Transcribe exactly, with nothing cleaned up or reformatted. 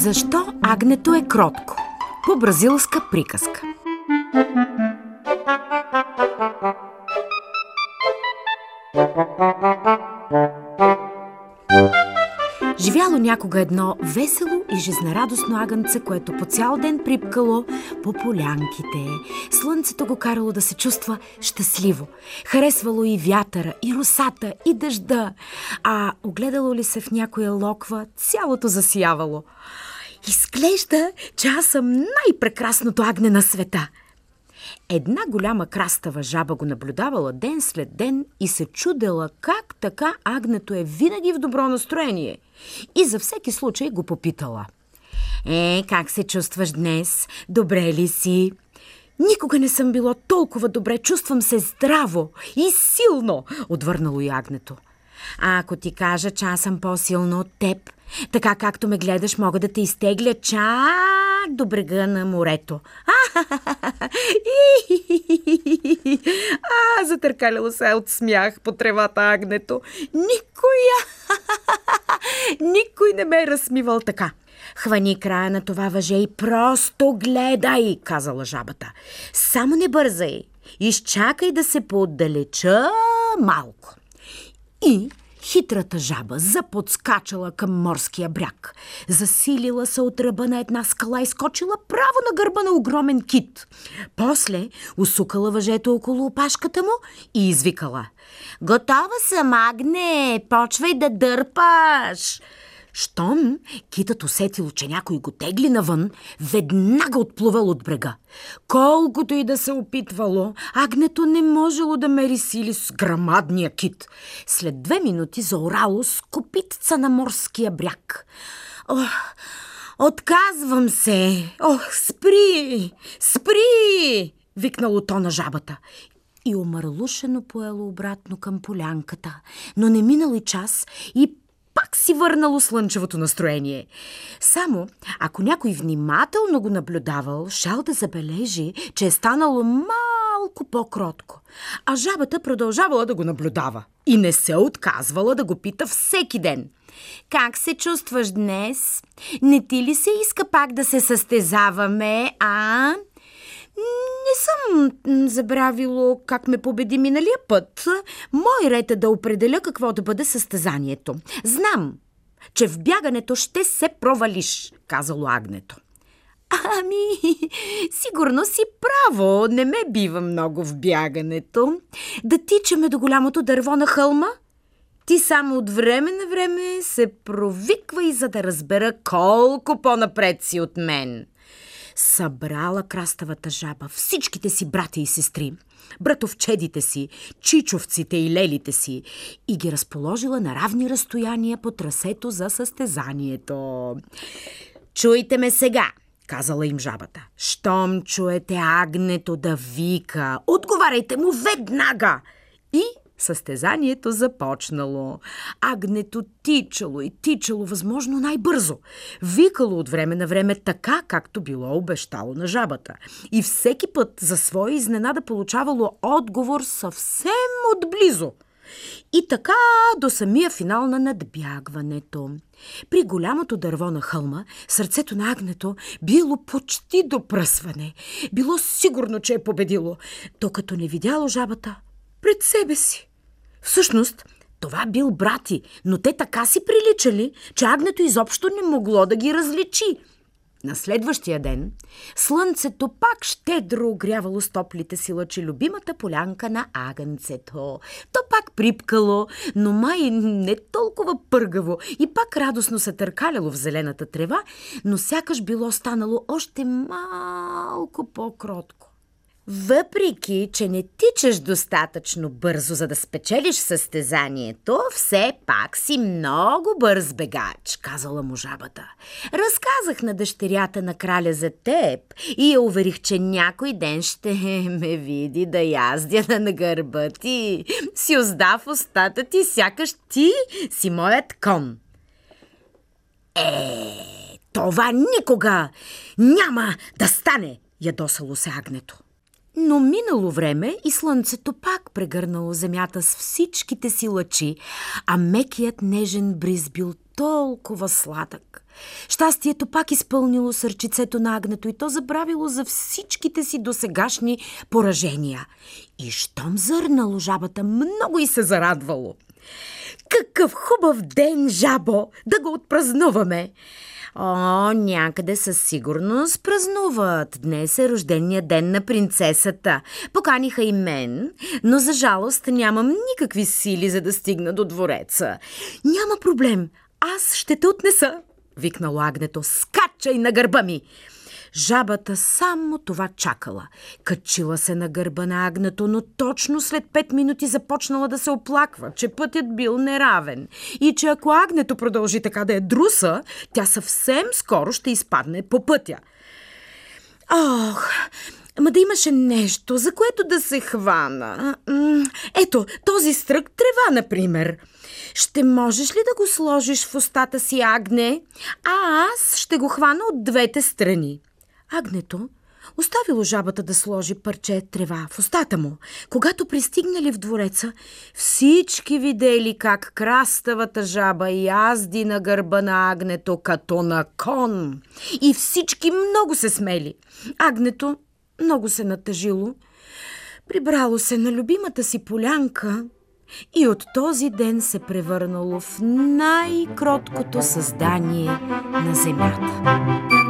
Защо агнето е кротко? По бразилска приказка. Живяло някога едно весело и жизнерадостно агънце, което по цял ден припкало по полянките. Слънцето го карало да се чувства щастливо. Харесвало и вятъра, и росата, и дъжда. А огледало ли се в някоя локва, цялото засиявало. Изглежда, че аз съм най-прекрасното агне на света. Една голяма крастава жаба го наблюдавала ден след ден и се чудела как така агнето е винаги в добро настроение. И за всеки случай го попитала: „Е, как се чувстваш днес? Добре ли си?“ „Никога не съм било толкова добре, чувствам се здраво и силно“, отвърнало и агнето. „А ако ти кажа, че аз съм по-силно от теб, така както ме гледаш, мога да те изтегля чак до брега на морето“. А, затъркаляло се от смях по тревата агнето. Никоя, никой не ме е разсмивал така. „Хвани края на това въже и просто гледай“, казала жабата. „Само не бързай, изчакай да се поотдалеча малко“. И хитрата жаба заподскачала към морския бряг. Засилила се от ръба на една скала и скочила право на гърба на огромен кит. После усукала въжето около опашката му и извикала: „Готова съм, агне, почвай да дърпаш“. Щом китът усетил, че някой го тегли навън, веднага отплувал от брега. Колкото и да се опитвало, агнето не можело да мери сили с грамадния кит. След две минути заорало с копитца на морския бряг. „Ох, отказвам се! Ох, спри! Спри!“ викнало то на жабата. И омърлушено поело обратно към полянката. Но не минал и час и пак си върнало слънчевото настроение. Само, ако някой внимателно го наблюдавал, щял да забележи, че е станало малко по-кротко. А жабата продължавала да го наблюдава и не се отказвала да го пита всеки ден: „Как се чувстваш днес? Не ти ли се иска пак да се състезаваме, а?“ „Не съм забравило как ме победи миналия път. Мой ред е да определя какво да бъде състезанието. Знам, че в бягането ще се провалиш“, казало агнето. „Ами, сигурно си право, не ме бива много в бягането. Да тичаме до голямото дърво на хълма? Ти само от време на време се провиквай, за да разбера колко по-напред си от мен“. Събрала краставата жаба всичките си братя и сестри, братовчедите си, чичовците и лелите си и ги разположила на равни разстояния по трасето за състезанието. „Чуйте ме сега“, казала им жабата. „Щом чуете агнето да вика, отговаряйте му веднага“. И състезанието започнало. Агнето тичало и тичало възможно най-бързо. Викало от време на време така, както било обещало на жабата. И всеки път за своя изненада получавало отговор съвсем отблизо. И така до самия финал на надбягването. При голямото дърво на хълма сърцето на агнето било почти до пръсване. Било сигурно, че е победило, докато не видяло жабата пред себе си. Всъщност, това бил брати, но те така си приличали, че агнето изобщо не могло да ги различи. На следващия ден слънцето пак щедро огрявало с топлите си лъчи любимата полянка на агънцето. То пак припкало, но май не толкова пъргаво и пак радостно се търкаляло в зелената трева, но сякаш било станало още малко по-кротко. „Въпреки, че не тичаш достатъчно бързо, за да спечелиш състезанието, все пак си много бърз бегач“, казала му жабата. „Разказах на дъщерята на краля за теб и я уверих, че някой ден ще ме види да яздя на гърба ти. Си узда в устата ти, сякаш ти си моят кон.“ „Е, това никога няма да стане“, ядосало се агнето. Но минало време и слънцето пак прегърнало земята с всичките си лъчи, а мекият нежен бриз бил толкова сладък. Щастието пак изпълнило сърчицето на агнето и то забравило за всичките си досегашни поражения. И щом зърнало жабата, много и се зарадвало. Какъв хубав ден, жабо, да го отпразнуваме! О, някъде със сигурност празнуват. Днес е рождения ден на принцесата. Поканиха и мен, но за жалост нямам никакви сили, за да стигна до двореца. Няма проблем, аз ще те отнеса, викнало агнето. Скачай на гърба ми! Жабата само това чакала. Качила се на гърба на агнето, но точно след пет минути започнала да се оплаква, че пътят бил неравен и че ако агнето продължи така да е друса, тя съвсем скоро ще изпадне по пътя. Ох, ама да имаше нещо, за което да се хвана. Ето, този стрък трева, например. Ще можеш ли да го сложиш в устата си, агне? А аз ще го хвана от двете страни. Агнето оставило жабата да сложи парче трева в устата му. Когато пристигнали в двореца, всички видели как краставата жаба язди на гърба на агнето като на кон. И всички много се смели. Агнето много се натъжило, прибрало се на любимата си полянка и от този ден се превърнало в най-кроткото създание на земята.